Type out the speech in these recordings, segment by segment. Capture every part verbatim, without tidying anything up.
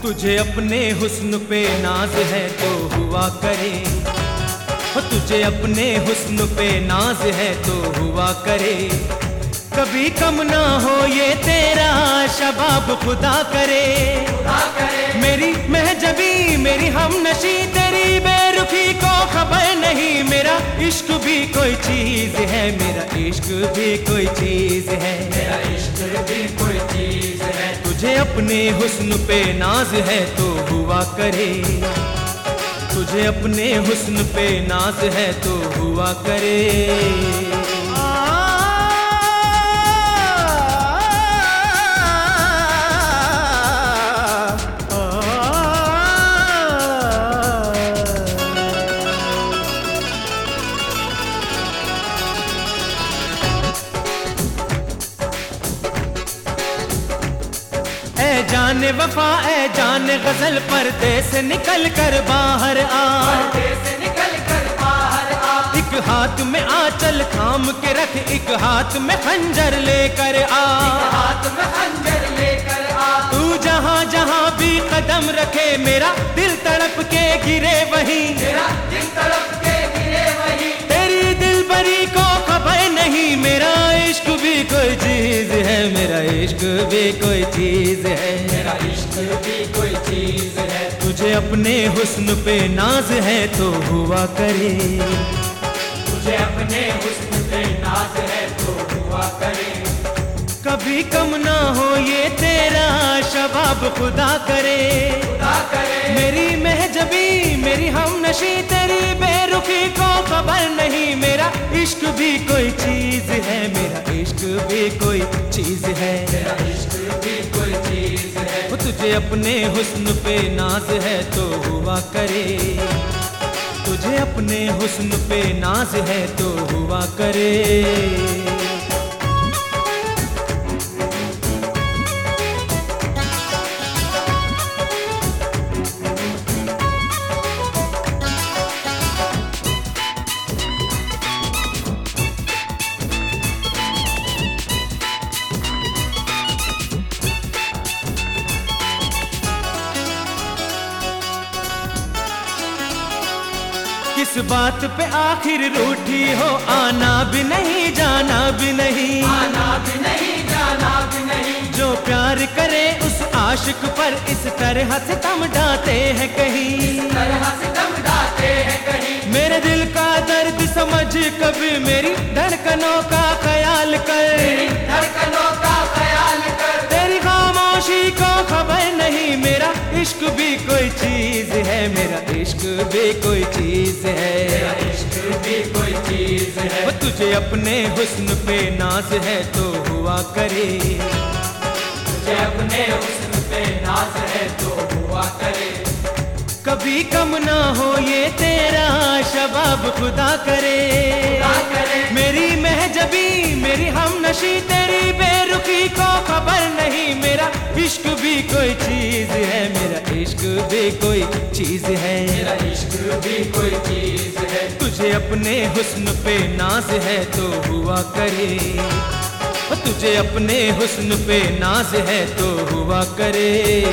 तुझे अपने हुस्न पे नाज है तो हुआ करे, हो तुझे अपने हुस्न पे नाज है तो हुआ करे। कभी कम ना हो ये तेरा शबाब खुदा करे, खुदा करे। मेरी महजबी मेरी हमनशी तेरी बेरुखी को खबर नहीं, मेरा इश्क भी कोई चीज है, मेरा इश्क भी कोई चीज है, मेरा इश्क भी कोई चीज है। तुझे अपने हुस्न पे नाज है तो हुआ करे, तुझे अपने हुस्न पे नाज है तो हुआ करे। ऐ जाने वफा ऐ जाने गजल पर्दे से निकल कर बाहर आ, पर्दे से निकल कर बाहर आ। एक हाथ में आंचल थाम के रख, एक हाथ में खंजर लेकर आ, एक हाथ में खंजर लेकर आ। तू जहाँ जहाँ भी कदम रखे मेरा दिल तड़प के गिरे वहीं, मेरा दिल तड़प के गिरे वहीं। तेरी दिलबरी को खबर नहीं, मेरा इश्क भी कोई चीज है, मेरा इश्क भी कोई चीज है, मेरा इश्क भी कोई चीज है। तुझे अपने हुस्न पे नाज है तो हुआ करे, तुझे अपने हुस्न पे नाज है तो हुआ करे। कभी कम ना हो ये तेरा शबाब खुदा करे, खुदा करे। मेरी महजबी मेरी हमनशी तेरी बेरुखी को खबर नहीं, मेरा इश्क भी कोई चीज है, मेरा इश्क भी कोई चीज है, मेरा इश्क भी कोई चीज है। वो तुझे अपने हुस्न पे नाज है तो हुआ करे, तुझे अपने हुस्न पे नाज है तो हुआ करे। किस बात पे आखिर रूठी हो, आना भी नहीं जाना भी नहीं, आना भी नहीं जाना भी नहीं। जो प्यार करे उस आशिक पर इस तरह से तम डाते हैं कहीं, इस तरह से तम डाते हैं कहीं। मेरे दिल का दर्द समझ कभी मेरी धड़कनों का ख्याल कर, मेरी धड़कनों का ख्याल कर। तेरी खामोशी को खबर नहीं, मेरा इश्क भी कोई चीज है, मेरा इश्क भी कोई चीज है, मेरा इश्क भी कोई चीज है। वो तुझे अपने हुस्न पे नाज है तो हुआ करे, तुझे अपने हुस्न पे नाज है तो हुआ करे। कभी कम ना हो ये तेरा शबाब खुदा करे, खुदा करे। मेरी महजबी मेरी हमनशी तेरी बेरुखी को खबर नहीं, मेरा इश्क भी कोई चीज है, मेरा इश्क भी कोई चीज है, मेरा इश्क भी कोई चीज है। तुझे अपने हुस्न पे नाज है तो हुआ करे, तुझे अपने हुस्न पे नाज है तो हुआ करे।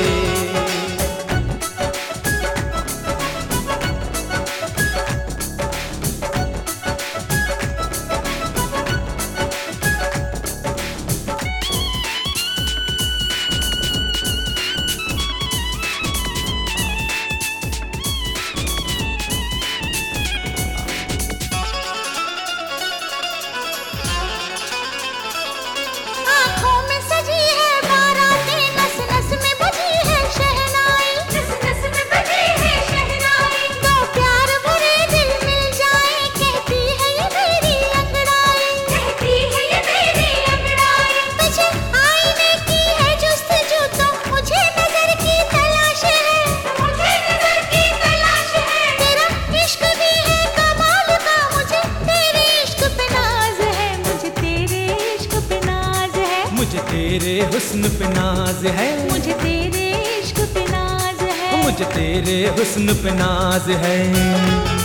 मुझे तेरे हुस्न पे नाज है, मुझे तेरे इश्क पे नाज है, मुझे तेरे हुस्न पे नाज है।